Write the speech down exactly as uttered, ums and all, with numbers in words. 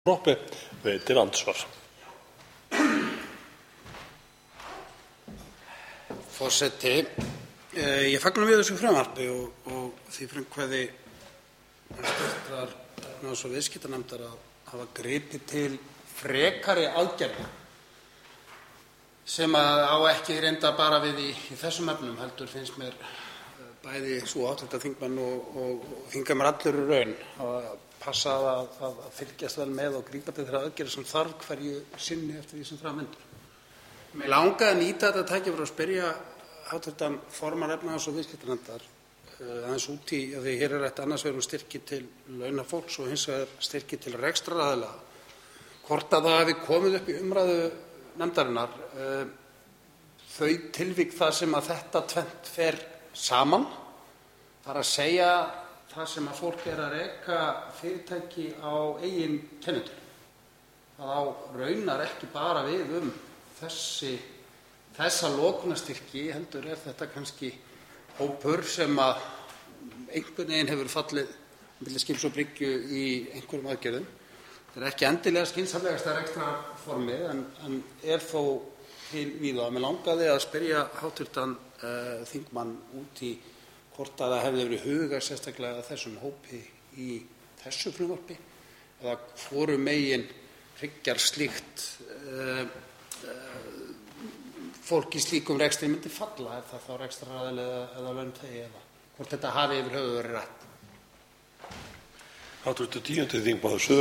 Proppe veitir andsvar. Forseti, ég fagna mjög þessu frumvarpi og, og því frumkvæði hæstvirtrar efnahags- og viðskiptanefndar að hafa gripið til frekari aðgerða sem að á ekki reynda bara við í, í þessum efnum, heldur finnst mér bæði svo háttvirta þingmenn og, og, og þingmenn allur í raun að passa að, að, að fylgjast vel með og grípa til þeirra aðgerða sem þarf hverju sinni eftir því sem fram vindur. Mig langaði að nýta þetta tækifæri og spyrja háttvirtan formann efnahags- og viðskiptanefndar aðeins út í, af því hér er rætt annars vegar um styrki til launafólks og hins vegar styrki til rekstraraðila, hvort að það hafi komið upp í umræðu nefndarinnar þau tilvik þar sem að þetta tvennt fer saman, þar að segja það sem að fólk er að reka fyrirtæki á eigin kennitölu. Það á raunar ekki bara við um þessi þessa lokunarstyrki, heldur er þetta kannski hópur sem að einhvern veginn hefur fallið milli skips og bryggju í einhverjum aðgerðum. Þetta er ekki endilega skynsamlegasta rekstrarformið en, en er þó til víða. Mig langaði að spyrja háttvirtan uh, þingmann út í hvort að það hefði verið hugað sérstaklega að þessum hópi í þessu frumvarpi eða hvoru megin hryggjar slíkt uh, uh, fólk í slíkum rekstri myndi falla, er það þá rekstraraðili eða, eða launþegi eða hvort þetta hafi yfir höfuð verið rætt. Háttvirtur tíundi þingmaður Suður